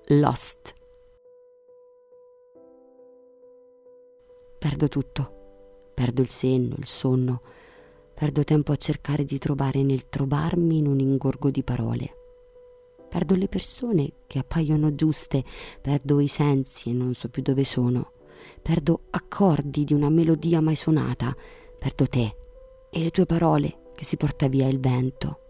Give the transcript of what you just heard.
Lost. Perdo tutto. Perdo il senno, il sonno. Perdo tempo a cercare di trovare nel trovarmi in un ingorgo di parole. Perdo le persone che appaiono giuste, perdo i sensi e non so più dove sono. Perdo accordi di una melodia mai suonata, perdo te e le tue parole che si porta via il vento.